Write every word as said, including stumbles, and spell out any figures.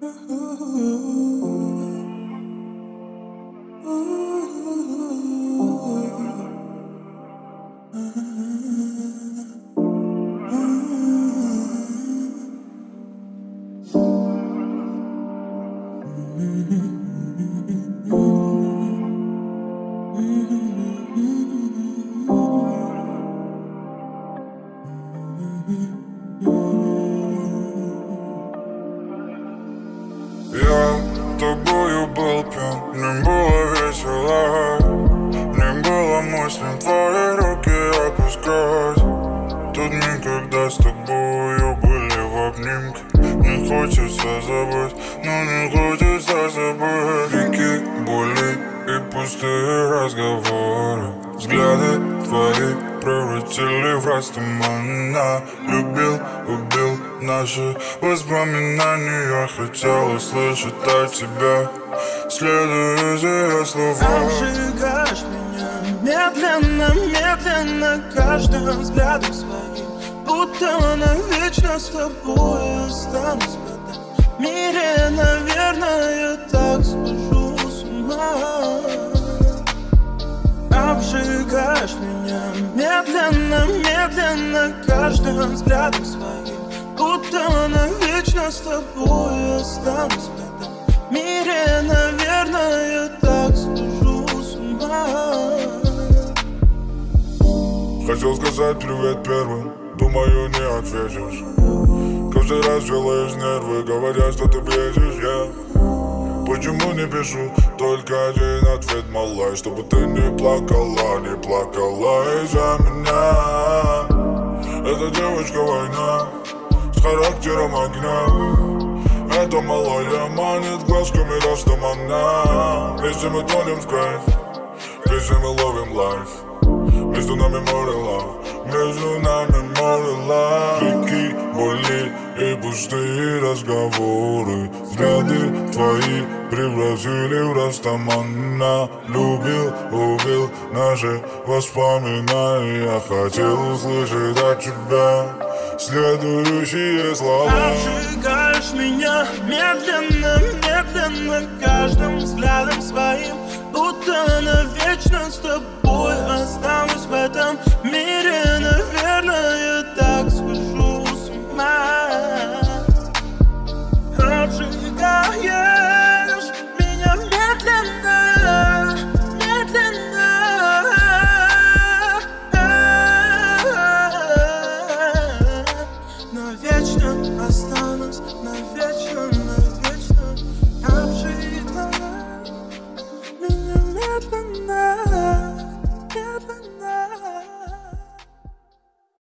Я тобою был пьян, не было весело. Не было мыслей твои руки отпускать. Тут никогда с тобою были в обнимке. Не хочется забыть, но не хочется забыть. Реки боли и пустые разговоры. Взгляды твои превратили в раз тумана. Любил, убил наши воспоминания. Хотел услышать от тебя следующие слова. Обжигаешь меня медленно, медленно, каждым взглядом своим. Будто навечно с тобой останусь в этом мире. Наверное, я так схожу с ума. Обжигаешь меня медленно, медленно, каждым взглядом своим. Будто навечно с тобой останусь в этом мире. Наверное, я так схожу с ума. Хотел сказать привет первым, думаю, не ответишь. Каждый раз делаешь нервы, говоря, что ты бредишь, я почему не пишу только один ответ, малай, чтобы ты не плакала, не плакала из-за меня. Эта девочка война с характером огня. Эта малая манит глазками ростом она. Вместе мы тонем в кайф, вместе мы ловим лайф. Между нами море лав, между нами море лав. Реки боли и пустые разговоры. Взгляды твои превратили в раз тумана. Любил, убил наши воспоминания. Я хотел услышать от тебя следующие слова. Обжигаешь меня медленно, медленно, каждым взглядом своим. Будто навечно с тобой останусь в этом мире. Наверное, я так схожу с ума. Обжигаешь меня медленно, медленно. Навечно останусь, навечно.